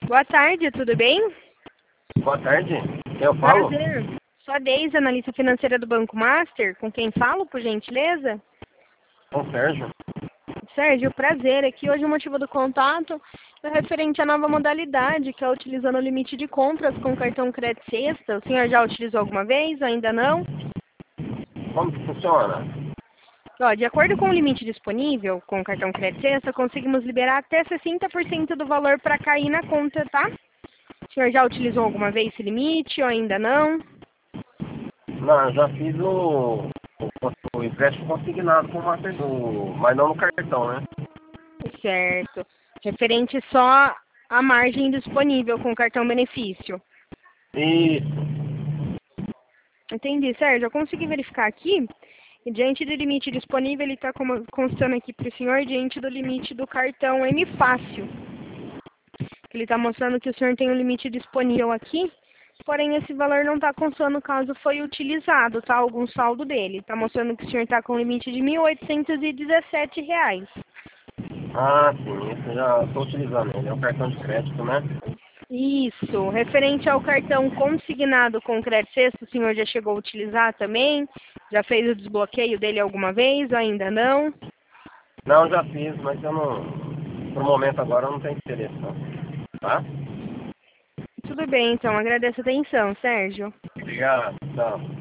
Boa tarde, tudo bem? Boa tarde, eu falo? Prazer. Sou a Deise, analista financeira do Banco Master. Com quem falo, por gentileza? Com o Sérgio. Sérgio, prazer. Aqui hoje o motivo do contato é referente à nova modalidade, que é utilizando o limite de compras com cartão crédito sexta. O senhor já utilizou alguma vez? Ainda não? Como que funciona? Ó, de acordo com o limite disponível com o cartão crédito sexta, conseguimos liberar até 60% do valor para cair na conta, tá? O senhor já utilizou alguma vez esse limite ou ainda não? Não, eu já fiz o empréstimo consignado com o Master do, mas não no cartão, né? Certo. Referente só à margem disponível com o cartão benefício. Isso. Entendi, Sérgio. Eu consegui verificar aqui, e diante do limite disponível, ele está constando aqui para o senhor diante do limite do cartão M Fácil. Ele está mostrando que o senhor tem um limite disponível aqui, porém esse valor não está constando caso foi utilizado, tá? Algum saldo dele. Está mostrando que o senhor está com um limite de R$ 1.817. Ah, sim, esse eu já estou utilizando ele, é um cartão de crédito, né? Isso. Referente ao cartão consignado com crédito sexto, o senhor já chegou a utilizar também? Já fez o desbloqueio dele alguma vez ou ainda não? Não, já fiz, mas eu não, pro momento agora eu não tenho interesse, não. Tá? Tudo bem, então. Agradeço a atenção, Sérgio. Obrigado, tchau.